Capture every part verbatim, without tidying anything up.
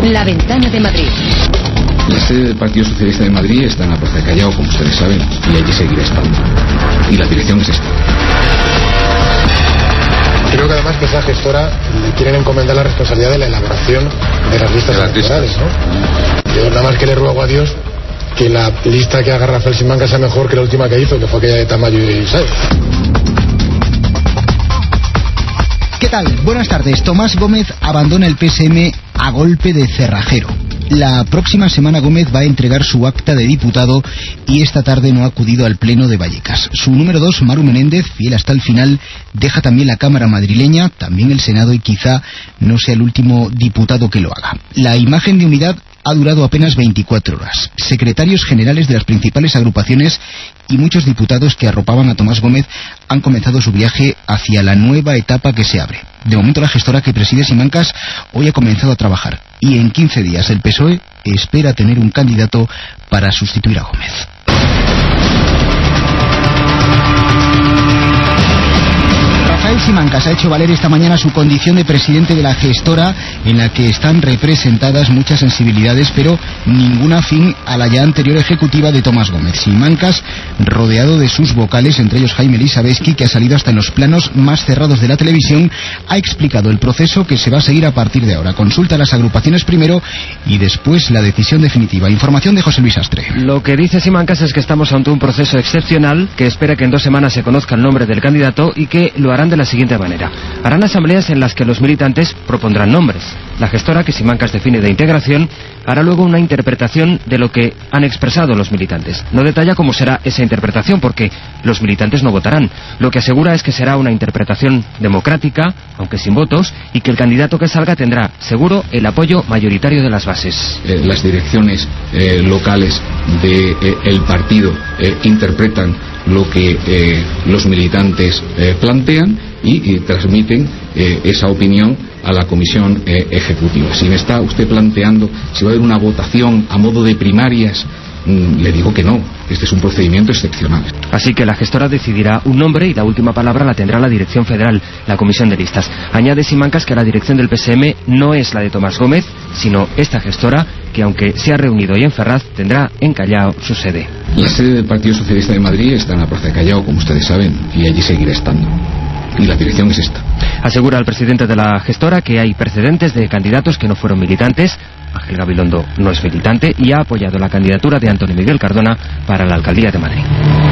La Ventana de Madrid. La sede del Partido Socialista de Madrid está en la Plaza de Callao, como ustedes saben, y allí seguirá estando. Y la dirección es esta. Creo que además que esa gestora le quieren encomendar la responsabilidad de la elaboración de las listas electorales, ¿no? Yo nada más que le ruego a Dios que la lista que haga Rafael Simancas sea mejor que la última que hizo, que fue aquella de Tamayo y Sáenz. ¿Qué tal? Buenas tardes. Tomás Gómez abandona el P S M a golpe de cerrajero. La próxima semana Gómez va a entregar su acta de diputado y esta tarde no ha acudido al pleno de Vallecas. Su número dos, Maru Menéndez, fiel hasta el final, deja también la Cámara madrileña, también el Senado, y quizá no sea el último diputado que lo haga. La imagen de unidad ha durado apenas veinticuatro horas. Secretarios generales de las principales agrupaciones y muchos diputados que arropaban a Tomás Gómez han comenzado su viaje hacia la nueva etapa que se abre. De momento la gestora que preside Simancas hoy ha comenzado a trabajar y en quince días el P S O E espera tener un candidato para sustituir a Gómez. Rafael Simancas ha hecho valer esta mañana su condición de presidente de la gestora, en la que están representadas muchas sensibilidades, pero ninguna afín a la ya anterior ejecutiva de Tomás Gómez. Simancas, rodeado de sus vocales, entre ellos Jaime Elisabetsky, que ha salido hasta en los planos más cerrados de la televisión, ha explicado el proceso que se va a seguir a partir de ahora. Consulta a las agrupaciones primero y después la decisión definitiva. Información de José Luis Astre. Lo que dice Simancas es que estamos ante un proceso excepcional, que espera que en dos semanas se conozca el nombre del candidato y que lo harán de la siguiente manera. Harán asambleas en las que los militantes propondrán nombres. La gestora, que Simancas define de integración, hará luego una interpretación de lo que han expresado los militantes. No detalla cómo será esa interpretación porque los militantes no votarán. Lo que asegura es que será una interpretación democrática, aunque sin votos, y que el candidato que salga tendrá, seguro, el apoyo mayoritario de las bases. Eh, las direcciones eh, locales del de, eh, partido eh, interpretan lo que eh, los militantes eh, plantean y, y transmiten eh, esa opinión a la comisión eh, ejecutiva. Si me está usted planteando si va a haber una votación a modo de primarias, mmm, le digo que no. Este es un procedimiento excepcional. Así que la gestora decidirá un nombre y la última palabra la tendrá la dirección federal, la comisión de listas. Añade Simancas que la dirección del P S M no es la de Tomás Gómez, sino esta gestora, que aunque se ha reunido hoy en Ferraz, tendrá en Callao su sede. La sede del Partido Socialista de Madrid está en la Plaza de Callao, como ustedes saben, y allí seguirá estando. Y la dirección es esta. Asegura el presidente de la gestora que hay precedentes de candidatos que no fueron militantes. Ángel Gabilondo no es militante y ha apoyado la candidatura de Antonio Miguel Cardona para la alcaldía de Madrid.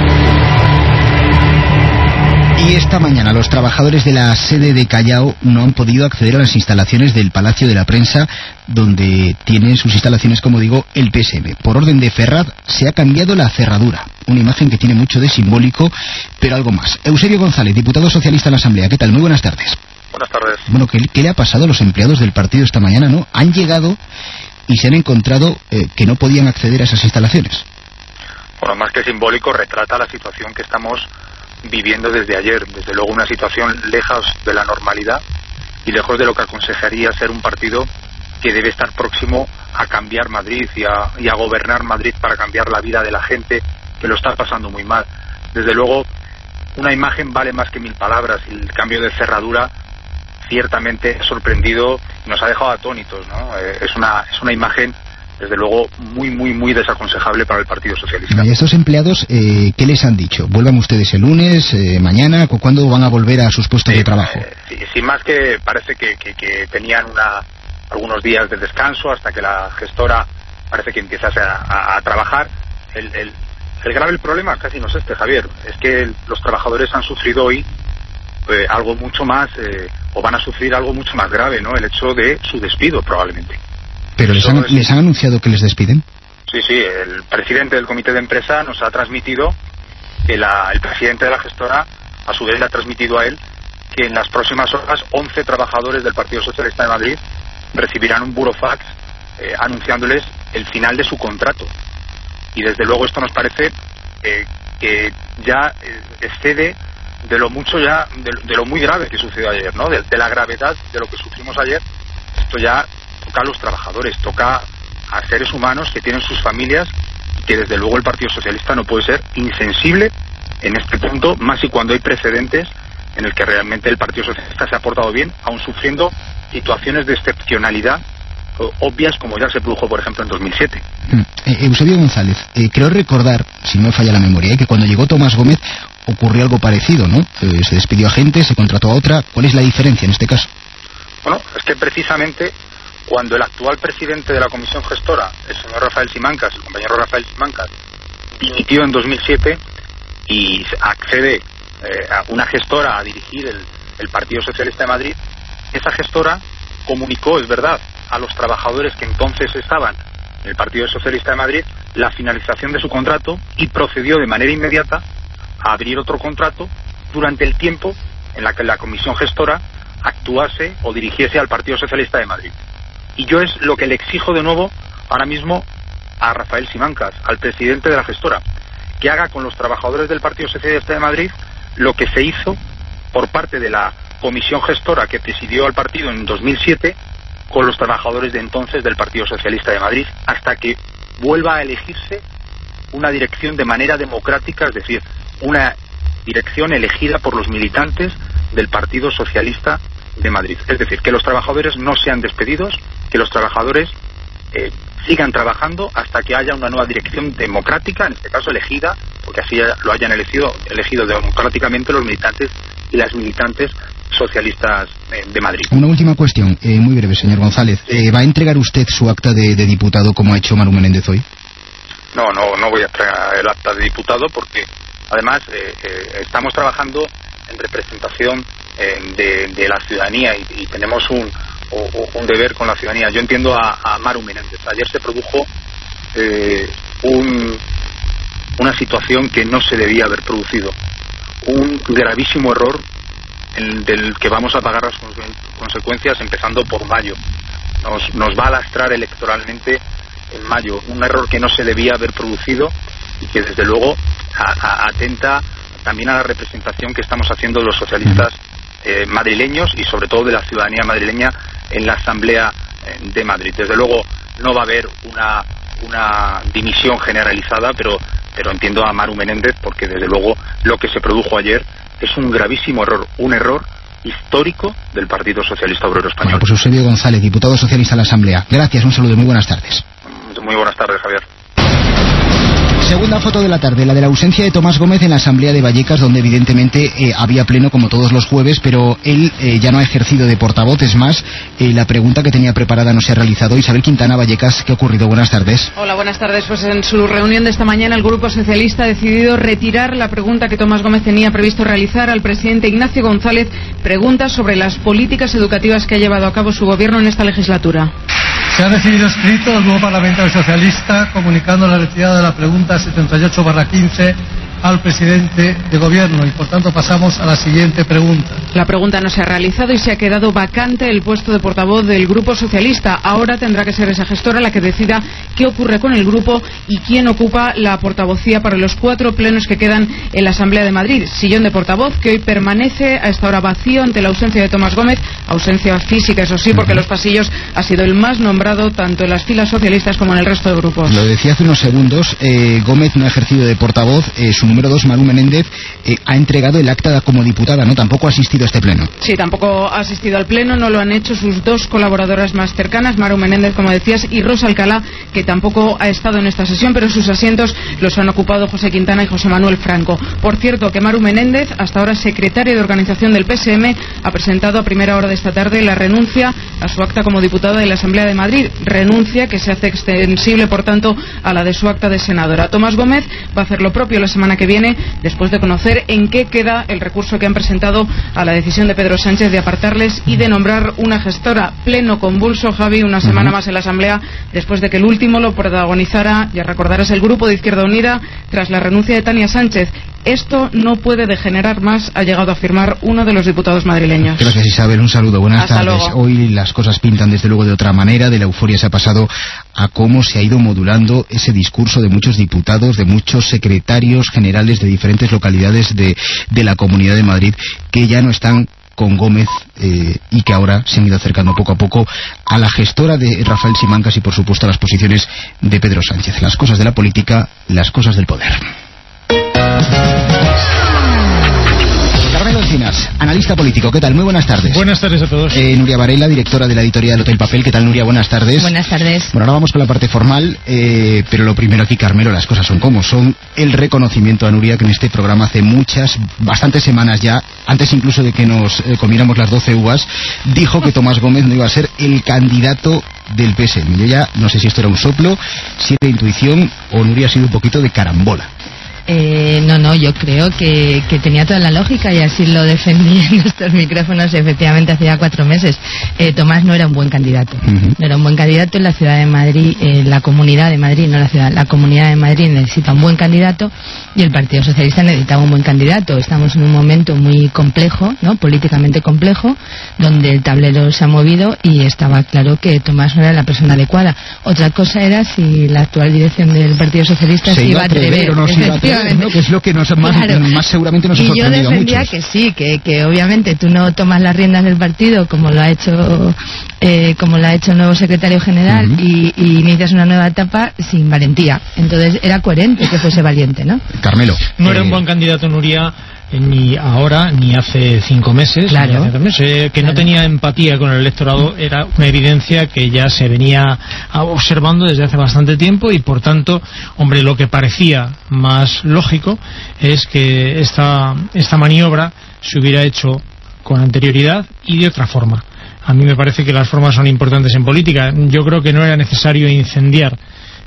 Y esta mañana los trabajadores de la sede de Callao no han podido acceder a las instalaciones del Palacio de la Prensa, donde tiene sus instalaciones, como digo, el P S M. Por orden de Ferraz se ha cambiado la cerradura, una imagen que tiene mucho de simbólico, pero algo más. Eusebio González, diputado socialista en la Asamblea, ¿qué tal? Muy buenas tardes. Buenas tardes. Bueno, ¿qué, qué le ha pasado a los empleados del partido esta mañana, no? Han llegado y se han encontrado eh, que no podían acceder a esas instalaciones. Bueno, más que simbólico, retrata la situación que estamos viviendo desde ayer. Desde luego una situación lejos de la normalidad y lejos de lo que aconsejaría ser un partido que debe estar próximo a cambiar Madrid y a, y a gobernar Madrid para cambiar la vida de la gente que lo está pasando muy mal. Desde luego, una imagen vale más que mil palabras y el cambio de cerradura ciertamente ha sorprendido y nos ha dejado atónitos, ¿no? Eh, es una es una imagen desde luego muy muy muy desaconsejable para el Partido Socialista. ¿Y a estos empleados eh, qué les han dicho? ¿Vuelvan ustedes el lunes, eh, mañana? ¿Cuándo van a volver a sus puestos sí, de trabajo? Eh, sí, sí, más que parece que, que, que tenían una algunos días de descanso hasta que la gestora parece que empiezase a, a, a trabajar. El, el, el grave problema casi no es este, Javier, es que el, los trabajadores han sufrido hoy eh, algo mucho más, eh, o van a sufrir algo mucho más grave, ¿no? El hecho de su despido, probablemente. ¿Pero les han, es... les han anunciado que les despiden? Sí, sí, el presidente del comité de empresa nos ha transmitido que la, el presidente de la gestora, a su vez, le ha transmitido a él que en las próximas horas once trabajadores del Partido Socialista de Madrid recibirán un burofax eh, anunciándoles el final de su contrato. Y desde luego esto nos parece eh, que ya eh, excede de lo mucho ya, de, de lo muy grave que sucedió ayer, ¿no? De, de la gravedad de lo que sufrimos ayer. Esto ya toca a los trabajadores, toca a seres humanos que tienen sus familias, que desde luego el Partido Socialista no puede ser insensible en este punto, más y cuando hay precedentes en el que realmente el Partido Socialista se ha portado bien, aun sufriendo situaciones de excepcionalidad obvias como ya se produjo, por ejemplo, en dos mil siete. Eh, Eusebio González, eh, creo recordar, si no me falla la memoria, eh, que cuando llegó Tomás Gómez ocurrió algo parecido, ¿no? Eh, se despidió a gente, se contrató a otra. ¿Cuál es la diferencia en este caso? Bueno, es que precisamente cuando el actual presidente de la comisión gestora, el señor Rafael Simancas, el compañero Rafael Simancas, dimitió en dos mil siete y accede eh, a una gestora a dirigir el, el Partido Socialista de Madrid, esa gestora comunicó, es verdad, a los trabajadores que entonces estaban en el Partido Socialista de Madrid la finalización de su contrato y procedió de manera inmediata a abrir otro contrato durante el tiempo en la que la comisión gestora actuase o dirigiese al Partido Socialista de Madrid. Y yo es lo que le exijo de nuevo ahora mismo a Rafael Simancas, al presidente de la gestora, que haga con los trabajadores del Partido Socialista de Madrid lo que se hizo por parte de la comisión gestora que presidió al partido en dos mil siete con los trabajadores de entonces del Partido Socialista de Madrid, hasta que vuelva a elegirse una dirección de manera democrática, es decir, una dirección elegida por los militantes del Partido Socialista de Madrid. Es decir, que los trabajadores no sean despedidos, que los trabajadores eh, sigan trabajando hasta que haya una nueva dirección democrática, en este caso elegida, porque así lo hayan elegido, elegido democráticamente los militantes y las militantes socialistas eh, de Madrid. Una última cuestión, eh, muy breve, señor González. Eh, ¿Va a entregar usted su acta de, de diputado como ha hecho Manu Menéndez hoy? No, no, no voy a entregar el acta de diputado porque además eh, eh, estamos trabajando en representación eh, de, de la ciudadanía y, y tenemos un, o, un deber con la ciudadanía. Yo entiendo a, a Manu Menéndez. Ayer se produjo eh, un, una situación que no se debía haber producido. Un gravísimo error en, del que vamos a pagar las consecuencias empezando por mayo. Nos, nos va a lastrar electoralmente en mayo. Un error que no se debía haber producido y que desde luego a, a, atenta también a la representación que estamos haciendo de los socialistas eh, madrileños y sobre todo de la ciudadanía madrileña en la Asamblea eh, de Madrid. Desde luego no va a haber una, una dimisión generalizada, pero, pero entiendo a Manu Menéndez porque desde luego lo que se produjo ayer es un gravísimo error, un error histórico del Partido Socialista Obrero Español. Bueno, pues Eusebio González, diputado socialista a la Asamblea. Gracias, un saludo, muy buenas tardes. Muy buenas tardes, Javier. Segunda foto de la tarde, la de la ausencia de Tomás Gómez en la Asamblea de Vallecas, donde evidentemente eh, había pleno como todos los jueves, pero él eh, ya no ha ejercido de portavoz. Es más, eh, la pregunta que tenía preparada no se ha realizado. Isabel Quintana, Vallecas, ¿qué ha ocurrido? Buenas tardes. Hola, buenas tardes. Pues en su reunión de esta mañana el Grupo Socialista ha decidido retirar la pregunta que Tomás Gómez tenía previsto realizar al presidente Ignacio González, preguntas sobre las políticas educativas que ha llevado a cabo su gobierno en esta legislatura. Se ha recibido escrito el nuevo parlamentario socialista comunicando la retirada de la pregunta setenta y ocho barra quince al presidente de gobierno y por tanto pasamos a la siguiente pregunta. La pregunta no se ha realizado y se ha quedado vacante el puesto de portavoz del Grupo Socialista. Ahora tendrá que ser esa gestora la que decida qué ocurre con el grupo y quién ocupa la portavocía para los cuatro plenos que quedan en la Asamblea de Madrid. Sillón de portavoz que hoy permanece a esta hora vacío ante la ausencia de Tomás Gómez, ausencia física, eso sí, porque los pasillos ha sido el más nombrado tanto en las filas socialistas como en el resto de grupos. Lo decía hace unos segundos, eh, Gómez no ha ejercido de portavoz, eh, su número dos, Manu Menéndez, eh, ha entregado el acta como diputada, ¿no? Tampoco ha asistido a este pleno. Sí, tampoco ha asistido al pleno, no lo han hecho sus dos colaboradoras más cercanas, Manu Menéndez, como decías, y Rosa Alcalá, que tampoco ha estado en esta sesión, pero sus asientos los han ocupado José Quintana y José Manuel Franco. Por cierto, que Manu Menéndez, hasta ahora secretario de organización del P S M, ha presentado a primera hora de esta tarde la renuncia a su acta como diputada de la Asamblea de Madrid, renuncia que se hace extensible, por tanto, a la de su acta de senadora. Tomás Gómez va a hacer lo propio la semana que viene, después de conocer en qué queda el recurso que han presentado a la decisión de Pedro Sánchez de apartarles y de nombrar una gestora. Pleno convulso, Javi, una semana más en la Asamblea, después de que el último lo protagonizara, ya recordarás, el Grupo de Izquierda Unida, tras la renuncia de Tania Sánchez. Esto no puede degenerar más, ha llegado a afirmar uno de los diputados madrileños. Gracias, Isabel, un saludo, buenas Hasta tardes. Luego. Hoy las cosas pintan desde luego de otra manera, de la euforia se ha pasado a cómo se ha ido modulando ese discurso de muchos diputados, de muchos secretarios generales de diferentes localidades de, de la Comunidad de Madrid, que ya no están con Gómez eh, y que ahora se han ido acercando poco a poco a la gestora de Rafael Simancas y por supuesto a las posiciones de Pedro Sánchez. Las cosas de la política, las cosas del poder. Carmelo Encinas, analista político. ¿Qué tal? Muy buenas tardes. Buenas tardes a todos. Eh, Nuria Varela, directora de la editorial Hotel Papel. ¿Qué tal, Nuria? Buenas tardes. Buenas tardes. Bueno, ahora vamos con la parte formal, eh, pero lo primero aquí, Carmelo, las cosas son como son. El reconocimiento a Nuria, que en este programa hace muchas, bastantes semanas ya, antes incluso de que nos eh, comiéramos las doce uvas, dijo que Tomás Gómez no iba a ser el candidato del P S M. Yo ya no sé si esto era un soplo, si era intuición o Nuria ha sido un poquito de carambola. Eh, no, no, yo creo que, que tenía toda la lógica y así lo defendí en estos micrófonos efectivamente hace ya cuatro meses. Eh, Tomás no era un buen candidato. Uh-huh. No era un buen candidato en la ciudad de Madrid, eh, la comunidad de Madrid, no la ciudad, la comunidad de Madrid necesita un buen candidato y el Partido Socialista necesitaba un buen candidato. Estamos en un momento muy complejo, ¿no? Políticamente complejo, donde el tablero se ha movido y estaba claro que Tomás no era la persona adecuada. Otra cosa era si la actual dirección del Partido Socialista se, se iba a atrever, o no se iba a atrever, ¿no? Que es lo que nos más, claro. más seguramente nos ha sorprendido. Y yo defendía muchos. que sí, que, que obviamente tú no tomas las riendas del partido como lo ha hecho eh, como lo ha hecho el nuevo secretario general uh-huh. y, y inicias una nueva etapa sin valentía. Entonces era coherente que fuese valiente, ¿no? Carmelo. No eh... era un buen candidato, Nuria, ni ahora ni hace cinco meses, claro. ni hace tres meses. Eh, que claro. no tenía empatía con el electorado era una evidencia que ya se venía observando desde hace bastante tiempo y por tanto, hombre, lo que parecía más lógico es que esta, esta maniobra se hubiera hecho con anterioridad y de otra forma. A mí me parece que las formas son importantes en política. Yo creo que no era necesario incendiar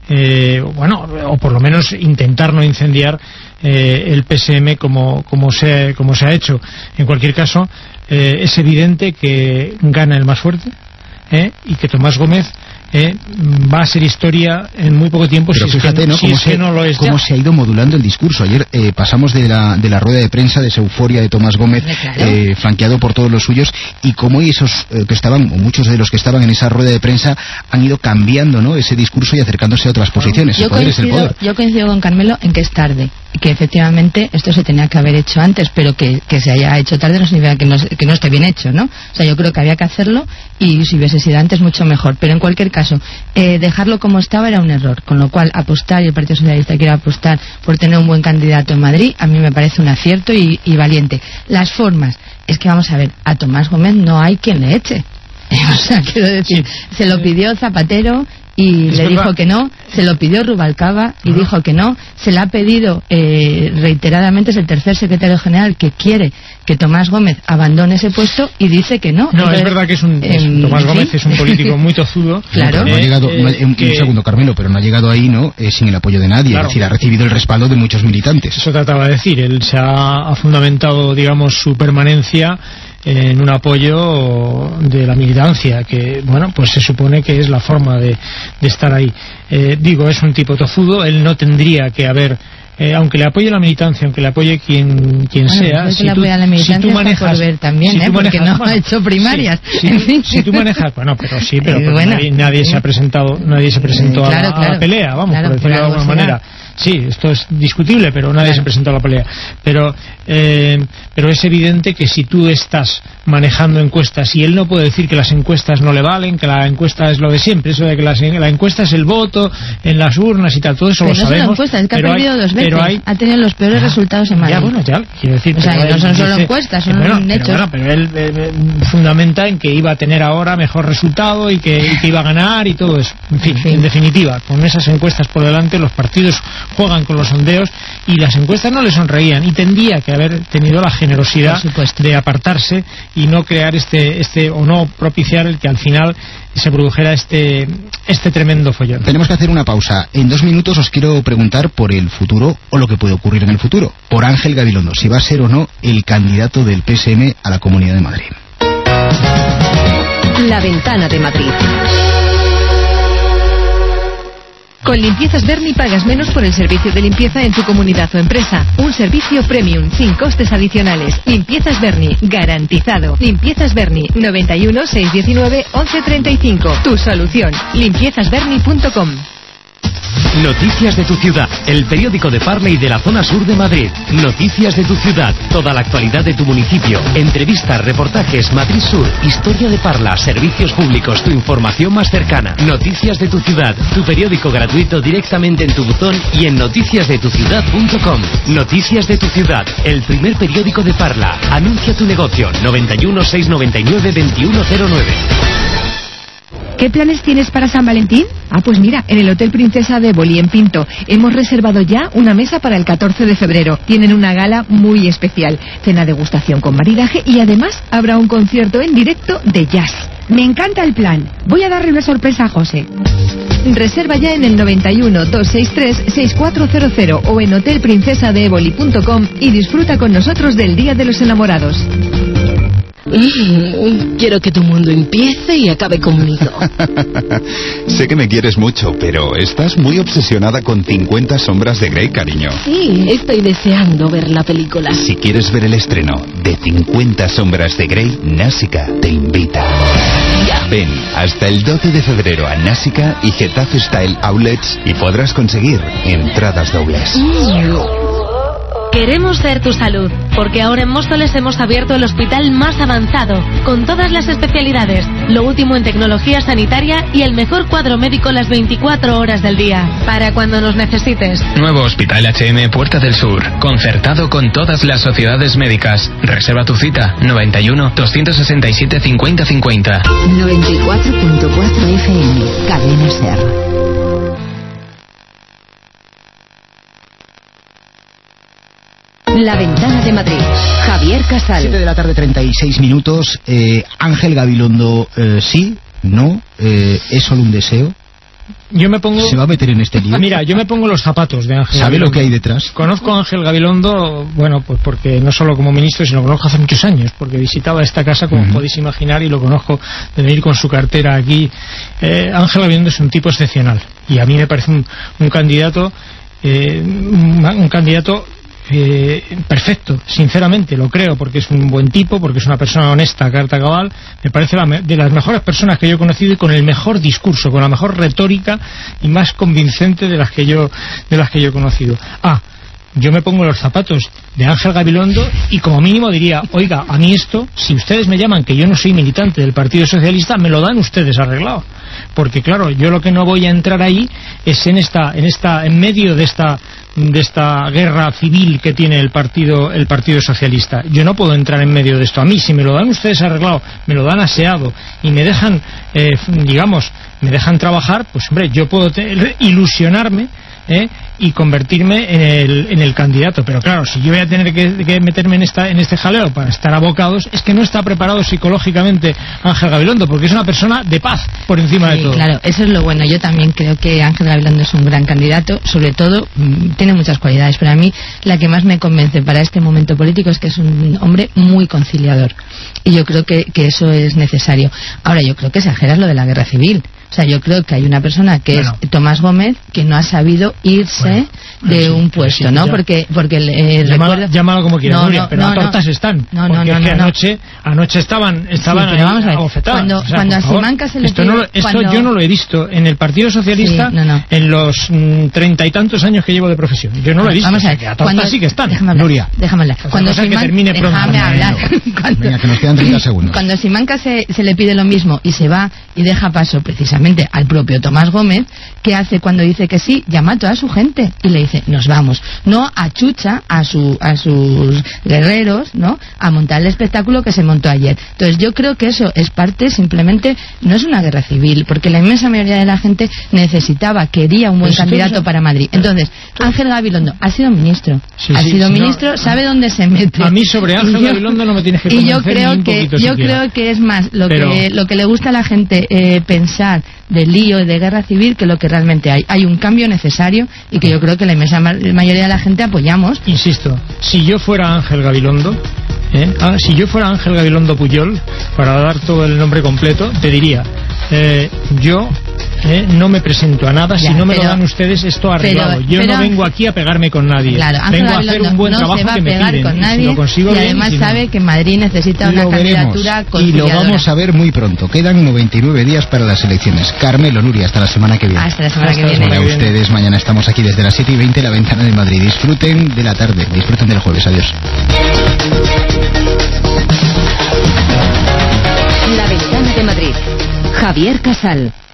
Eh, bueno, o por lo menos intentar no incendiar eh, el P S M como, como, se, como se ha hecho. En cualquier caso, eh, es evidente que gana el más fuerte eh, y que Tomás Gómez eh, va a ser historia en muy poco tiempo. Pero si fíjate, es que no, ¿no? si Cómo, es se, que no lo es cómo se ha ido modulando el discurso. Ayer eh, pasamos de la, de la rueda de prensa, de esa euforia de Tomás Gómez, claro. eh, flanqueado por todos los suyos, y cómo esos eh, que estaban, o muchos de los que estaban en esa rueda de prensa, han ido cambiando, ¿no?, ese discurso y acercándose a otras posiciones. Yo, el poder coincido, es el poder. yo coincido con Carmelo en que es tarde, y que efectivamente esto se tenía que haber hecho antes, pero que, que se haya hecho tarde no significa que no, que no esté bien hecho, ¿no? O sea, yo creo que había que hacerlo y si hubiese sido antes mucho mejor, pero en cualquier caso, eh, dejarlo como estaba era un error, con lo cual apostar, y el Partido Socialista quiere apostar por tener un buen candidato en Madrid, a mí me parece un acierto y, y valiente. Las formas, es que vamos a ver, a Tomás Gómez no hay quien le eche. O sea, quiero decir, sí. se lo pidió Zapatero y es le verdad. dijo que no, se lo pidió Rubalcaba y uh-huh. dijo que no, se le ha pedido eh, reiteradamente, es el tercer secretario general que quiere que Tomás Gómez abandone ese puesto y dice que no. No, Entonces, es verdad que es un es, eh, Tomás ¿sí? Gómez es un político muy tozudo. Claro. No, no ha llegado, eh, no, un, que, un segundo, Carmelo, pero no ha llegado ahí, ¿no?, eh, sin el apoyo de nadie, claro. Es decir, ha recibido el respaldo de muchos militantes. Eso trataba de decir, él se ha, ha fundamentado, digamos, su permanencia en un apoyo de la militancia, que, bueno, pues se supone que es la forma de, de estar ahí. Eh, digo, es un tipo tozudo, él no tendría que haber, eh, aunque le apoye la militancia, aunque le apoye quien quien bueno, sea, si tú, la si tú manejas, por ver también, si ¿eh? Porque manejas, no bueno, ha hecho primarias. Sí, si, si, si tú manejas, bueno, pero sí, pero, pero bueno, nadie, nadie se ha presentado, nadie se presentó eh, claro, a, la, claro, a la pelea, vamos, claro, por decirlo de alguna manera. Sí, esto es discutible, pero nadie claro. se presentó a la pelea. Pero, eh, pero es evidente que si tú estás manejando encuestas, y él no puede decir que las encuestas no le valen, que la encuesta es lo de siempre, eso de que las, la encuesta es el voto en las urnas y tal, todo eso pero lo no sabemos. Son encuestas, es que ha perdido hay, dos veces, hay, ha tenido los peores ah, resultados en Madrid. Ya, bueno, ya, quiero decir. O sea, que no son solo dice, encuestas, son bueno, hechos. Pero, bueno, pero él eh, fundamenta en que iba a tener ahora mejor resultado y que, y que iba a ganar y todo eso. En fin, en, fin. en definitiva, con esas encuestas por delante, los partidos juegan con los sondeos y las encuestas no le sonreían y tendría que haber tenido la generosidad de apartarse y no crear este este o no propiciar el que al final se produjera este este tremendo follón. Tenemos que hacer una pausa. En dos minutos os quiero preguntar por el futuro o lo que puede ocurrir en el futuro, por Ángel Gabilondo, si va a ser o no el candidato del P S M a la Comunidad de Madrid. La Ventana de Madrid. Con Limpiezas Berni pagas menos por el servicio de limpieza en tu comunidad o empresa. Un servicio premium, sin costes adicionales. Limpiezas Berni, garantizado. Limpiezas Berni, noventa y uno, seiscientos diecinueve, once treinta y cinco. Tu solución, limpiezas berni punto com. Noticias de tu ciudad, el periódico de Parla y de la zona sur de Madrid. Noticias de tu ciudad, toda la actualidad de tu municipio. Entrevistas, reportajes, Madrid Sur, historia de Parla, servicios públicos, tu información más cercana. Noticias de tu ciudad, tu periódico gratuito directamente en tu buzón y en noticias de tu ciudad punto com. Noticias de tu ciudad, el primer periódico de Parla. Anuncia tu negocio. noventa y uno, seiscientos noventa y nueve, veintiuno cero nueve. ¿Qué planes tienes para San Valentín? Ah, pues mira, en el Hotel Princesa de Éboli, en Pinto, hemos reservado ya una mesa para el catorce de febrero. Tienen una gala muy especial, cena degustación con maridaje y además habrá un concierto en directo de jazz. Me encanta el plan. Voy a darle una sorpresa a José. Reserva ya en el noventa y uno, doscientos sesenta y tres, sesenta y cuatro cero cero o en hotel princesa de éboli punto com y disfruta con nosotros del Día de los Enamorados. Mm, quiero que tu mundo empiece y acabe conmigo. Sé que me quieres mucho, pero estás muy obsesionada con cincuenta sombras de Grey, cariño. Sí, estoy deseando ver la película. Si quieres ver el estreno de cincuenta sombras de Grey, Násica te invita. Ven hasta el doce de febrero a Násica y Getafe Style Outlets y podrás conseguir entradas dobles. Mm. Queremos ser tu salud, porque ahora en Móstoles hemos abierto el hospital más avanzado, con todas las especialidades, lo último en tecnología sanitaria y el mejor cuadro médico las veinticuatro horas del día, para cuando nos necesites. Nuevo Hospital H M Puerta del Sur, concertado con todas las sociedades médicas. Reserva tu cita, noventa y uno, doscientos sesenta y siete, cincuenta cincuenta. noventa y cuatro punto cuatro F M, Cadena Ser. La Ventana de Madrid. Javier Casal. siete de la tarde, treinta y seis minutos. Eh, Ángel Gabilondo, eh, sí, no, eh, es solo un deseo. Yo me pongo... ¿Se va a meter en este lío? Ah, mira, yo me pongo los zapatos de Ángel ¿Sabe Gabilondo. lo que hay detrás? Conozco a Ángel Gabilondo, bueno, pues porque no solo como ministro, sino que lo conozco hace muchos años, porque visitaba esta casa, como uh-huh. podéis imaginar, y lo conozco de venir con su cartera aquí. Eh, Ángel Gabilondo es un tipo excepcional, y a mí me parece un, un candidato, eh, un, un candidato... Eh, perfecto, sinceramente lo creo, porque es un buen tipo, porque es una persona honesta, carta cabal. Me parece la me de las mejores personas que yo he conocido y con el mejor discurso, con la mejor retórica y más convincente de las que yo de las que yo he conocido. Ah, yo me pongo los zapatos de Ángel Gabilondo y como mínimo diría, oiga, a mí esto, si ustedes me llaman que yo no soy militante del Partido Socialista, me lo dan ustedes arreglado, porque claro, yo lo que no voy a entrar ahí es en esta en esta en medio de esta de esta guerra civil que tiene el partido el Partido Socialista. Yo no puedo entrar en medio de esto. A mí, si me lo dan ustedes arreglado, me lo dan aseado y me dejan, eh, digamos, me dejan trabajar, pues hombre, yo puedo ilusionarme ¿eh? y convertirme en el, en el candidato. Pero claro, si yo voy a tener que, que meterme en esta en este jaleo para estar abocados, es que no está preparado psicológicamente Ángel Gabilondo, porque es una persona de paz por encima sí, de todo. Claro, eso es lo bueno. Yo también creo que Ángel Gabilondo es un gran candidato, sobre todo mmm, tiene muchas cualidades, pero a mí la que más me convence para este momento político es que es un hombre muy conciliador, y yo creo que, que eso es necesario. Ahora, yo creo que exageras lo de la guerra civil. O sea, yo creo que hay una persona que bueno. es Tomás Gómez que no ha sabido irse bueno, de sí, un puesto, sí, ¿no? Ya, porque porque eh, llámalo, recuerdo... llámalo como quieras, no, Nuria, no, pero no, a tortas no, están. No, no, porque no, es que no, anoche, anoche estaban estaban sí, pero vamos a ver, abofetadas. Cuando, o sea, cuando a Simancas se le esto, pide, no lo, esto cuando... yo no lo he visto en el Partido Socialista sí, no, no. en los treinta y tantos años que llevo de profesión. Yo no lo he visto. Vamos a ver, o sea, que a tortas cuando... sí que están. Déjame hablar, Nuria. Déjame hablar. Cuando Siman... Siman... que termine pronto. Déjame hablar. cuando... Venga, que nos quedan treinta segundos. Cuando Simancas se, se le pide lo mismo y se va y deja paso precisamente al propio Tomás Gómez, ¿qué hace cuando dice que sí? Llama a toda su gente y le dice, nos vamos. No achucha a, su, a sus guerreros, ¿no? A montar el espectáculo que se montó ayer. Entonces yo creo que eso es parte, simplemente, no es una guerra civil, porque la inmensa mayoría de la gente necesitaba, quería un buen pues candidato eso... para Madrid. Entonces, Ángel Gabilondo ha sido ministro, sí, ha sí, sido sí, ministro, no, sabe no. dónde se mete. A mí sobre Ángel yo, Gabilondo no me tienes que convencer y yo creo ni un que yo siquiera. creo que es más lo Pero... que lo que le gusta a la gente eh, pensar de lío y de guerra civil que lo que realmente hay. Hay un cambio necesario y que yo creo que la inmensa mayoría de la gente apoyamos. Insisto, si yo fuera Ángel Gabilondo, ¿eh? ah, si yo fuera Ángel Gabilondo Puyol, para dar todo el nombre completo, te diría, eh, yo ¿eh? No me presento a nada, Ya, si no me pero- lo dan ustedes esto arreglado. pero- Yo pero- no vengo aquí a pegarme con nadie. Claro, Ángel vengo a hacer Gabilondo un buen no trabajo se va que a me pegar piden. con Y si nadie lo consigo y bien, además y si no- sabe que Madrid necesita una Lo veremos candidatura y lo conciliadora. vamos a ver muy pronto. Quedan noventa y nueve días para las elecciones. Carmelo, Nuria, hasta la semana que viene. Hasta la semana que Hasta la viene. semana Para que viene. ustedes, mañana estamos aquí desde las siete y veinte, La Ventana de Madrid. Disfruten de la tarde, disfruten del jueves. Adiós. La Ventana de Madrid. Javier Casal.